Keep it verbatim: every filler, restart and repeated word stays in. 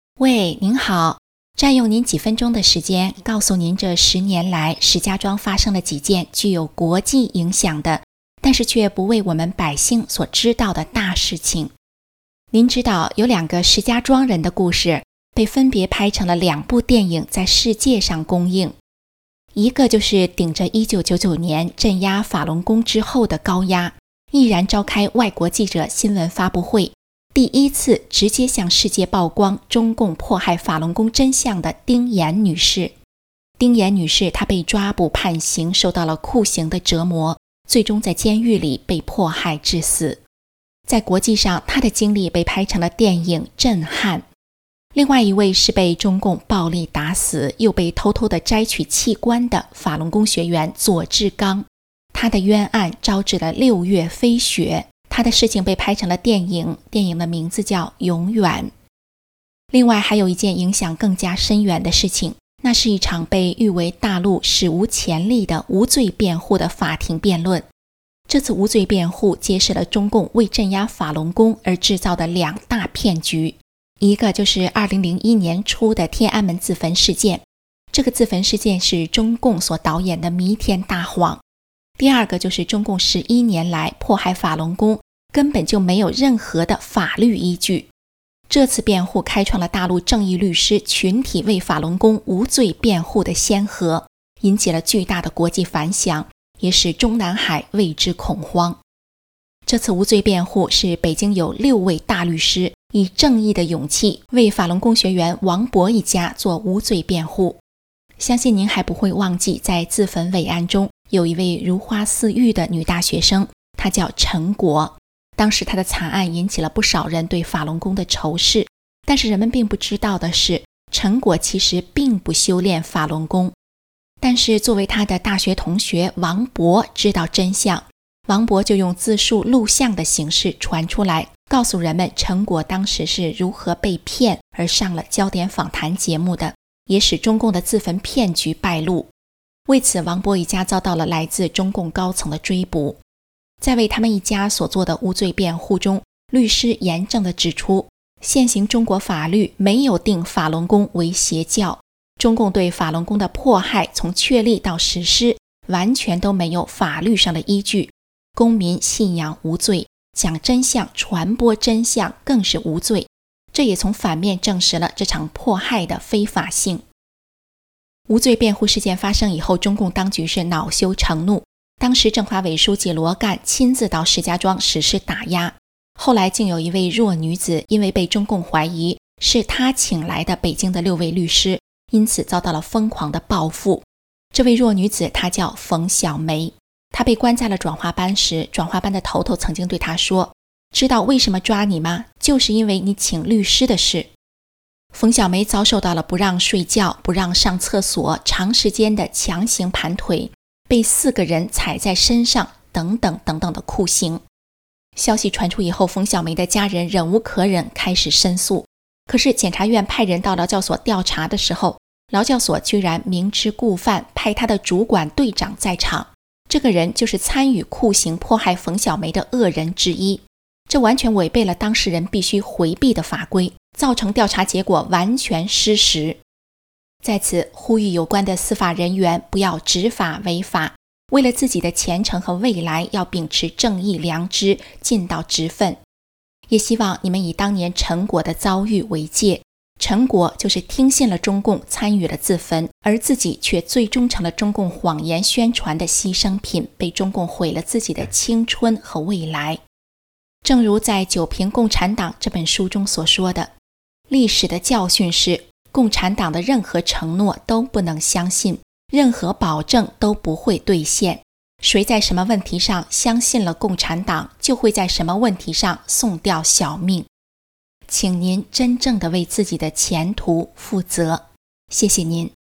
喂，您好，占用您几分钟的时间，告诉您这十年来石家庄发生了几件具有国际影响的，但是却不为我们百姓所知道的大事情。您知道有两个石家庄人的故事，被分别拍成了两部电影在世界上公映。一个就是顶着一九九九年镇压法轮功之后的高压，毅然召开外国记者新闻发布会，第一次直接向世界曝光中共迫害法轮功真相的丁岩女士。丁岩女士她被抓捕判刑，受到了酷刑的折磨，最终在监狱里被迫害致死。在国际上，她的经历被拍成了电影《震撼》。另外一位是被中共暴力打死，又被偷偷地摘取器官的法轮功学员左志刚，他的冤案招致了六月飞雪，他的事情被拍成了电影，电影的名字叫《永远》。另外还有一件影响更加深远的事情，那是一场被誉为大陆史无前例的无罪辩护的法庭辩论。这次无罪辩护揭示了中共为镇压法轮功而制造的两大骗局，一个就是二零零一年初的天安门自焚事件，这个自焚事件是中共所导演的弥天大谎。第二个就是中共十一年来迫害法轮功根本就没有任何的法律依据。这次辩护开创了大陆正义律师群体为法轮功无罪辩护的先河，引起了巨大的国际反响，也使中南海为之恐慌。这次无罪辩护是北京有六位大律师以正义的勇气为法轮功学员王博一家做无罪辩护。相信您还不会忘记，在自焚伟案中有一位如花似玉的女大学生，她叫陈果。当时她的惨案引起了不少人对法轮功的仇视，但是人们并不知道的是，陈果其实并不修炼法轮功。但是作为她的大学同学王博知道真相，王博就用自述录像的形式传出来，告诉人们陈果当时是如何被骗而上了焦点访谈节目的，也使中共的自焚骗局败露。为此，王博一家遭到了来自中共高层的追捕。在为他们一家所做的无罪辩护中，律师严正地指出，现行中国法律没有定法轮功为邪教，中共对法轮功的迫害从确立到实施完全都没有法律上的依据。公民信仰无罪，讲真相传播真相更是无罪，这也从反面证实了这场迫害的非法性。无罪辩护事件发生以后，中共当局是恼羞成怒，当时政法委书记罗干亲自到石家庄实施打压。后来竟有一位弱女子因为被中共怀疑是他请来的北京的六位律师，因此遭到了疯狂的报复。这位弱女子她叫冯小梅，她被关在了转化班时，转化班的头头曾经对她说，知道为什么抓你吗？就是因为你请律师的事。冯小梅遭受到了不让睡觉、不让上厕所、长时间的强行盘腿，被四个人踩在身上等等等等的酷刑。消息传出以后，冯小梅的家人忍无可忍，开始申诉。可是检察院派人到劳教所调查的时候，劳教所居然明知故犯，派他的主管队长在场，这个人就是参与酷刑迫害冯小梅的恶人之一。这完全违背了当事人必须回避的法规，造成调查结果完全失实。在此呼吁有关的司法人员不要执法违法，为了自己的前程和未来，要秉持正义良知，尽到职分。也希望你们以当年陈果的遭遇为戒，陈果就是听信了中共，参与了自焚，而自己却最终成了中共谎言宣传的牺牲品，被中共毁了自己的青春和未来。正如在《九评共产党》这本书中所说的，历史的教训是，共产党的任何承诺都不能相信，任何保证都不会兑现。谁在什么问题上相信了共产党，就会在什么问题上送掉小命。请您真正的为自己的前途负责，谢谢您。